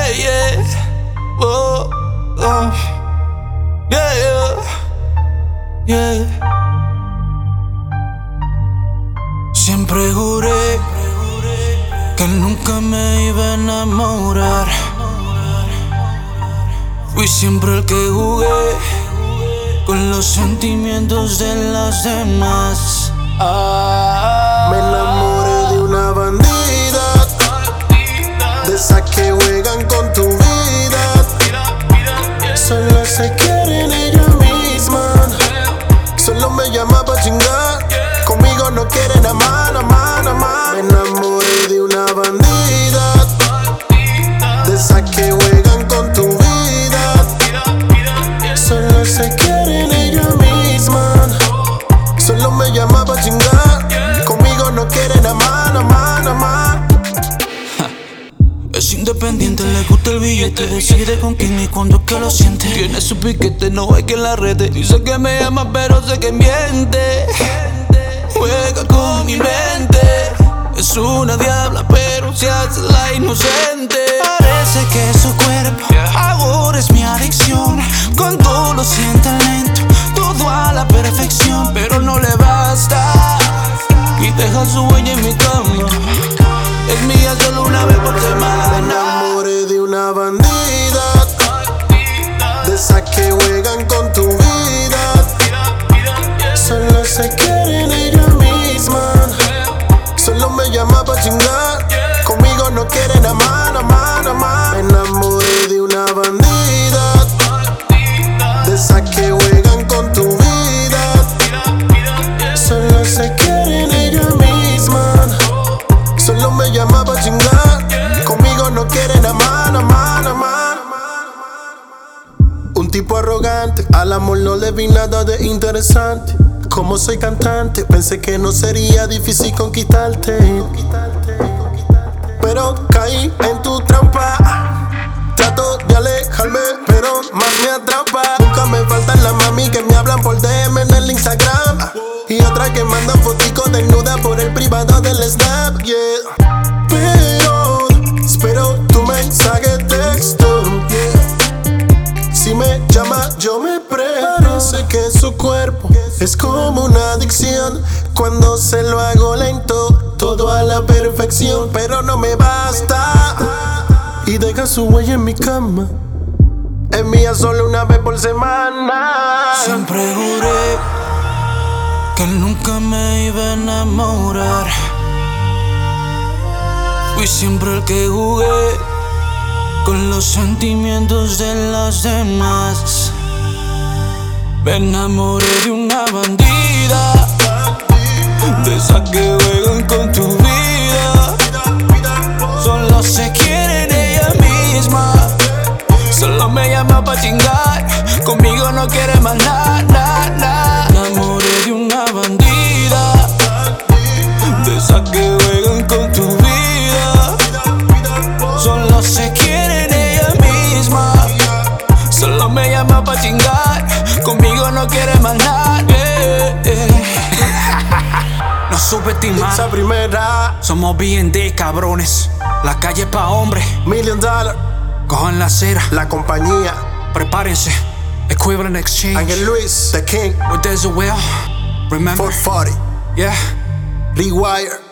yeah. Oh, oh. Yeah, yeah, yeah. Siempre juré que nunca me iba a enamorar. Fui siempre el que jugué con los sentimientos de las demás. Me enamoré de una bandida, de esas que juegan con tu vida. Solo se quieren ella misma, solo me llama pa' chingar. Conmigo no quieren amar, amar, amar. Me enamoré de una bandida, de esas que juegan con tu vida. Solo se quieren ella misma, solo me llama pa' chingar. Conmigo no quieren amar, amar, amar. Es independiente, le gusta el billete, decide con quién y cuándo es que lo siente. Tiene su piquete, no hay quien la rete. Dice que me ama pero sé que miente. Juega con mi mente. Es una diabla pero se hace la inocente. Parece que su cuerpo ahora es mi adicción. Cuando lo siente lento, todo a la perfección. Pero no le basta y deja su huella en mi cama. Es mía solo una vez por semana. Me enamoré de una bandida, de esas que juegan con tu vida. Solo se quieren ella misma, solo me llama pa' chingar. Conmigo no quieren amar, amar, amar. Me enamoré de una bandida, de esas que juegan con tu vida. Solo se quieren ella misma, solo me llama pa' chingar. Conmigo no quieren amar, amar, amar. Un tipo arrogante, al amor no le vi nada de interesante. Como soy cantante, pensé que no sería difícil conquistarte. Pero caí en tu trampa. Trato de alejarme, pero más me atrapa. Nunca me faltan las mami que me hablan por DM en el Instagram. Y otras que mandan foticos desnudas por el privado del Snap, yeah. Pero espero tu mensaje de texto, yeah. Si me llama yo me prendo. Sé que su cuerpo es como una adicción. Cuando se lo hago lento, todo a la perfección. Pero no me basta y deja su huella en mi cama. Es mía solo una vez por semana. Siempre juré que nunca me iba a enamorar. Fui siempre el que jugué con los sentimientos de las demás. Me enamoré de una bandida, de esas que juegan con tu vida. Solo se quieren ella misma, solo me llama pa' chingar. Conmigo no quiere más nada, nada, nada. Me enamoré de una bandida, de esas que juegan con tu vida. Solo se quieren ella misma, solo me llama pa' chingar. Conmigo no quiere más nada, yeah, yeah. No subestimar, esa primera. Somos B&D, cabrones. La calle pa' hombres. $1 million. Cojan la acera, La compañía. prepárense. Equivalent Exchange. Ángel Luis, The King. With Desiree, remember? 440. Yeah. Rewire.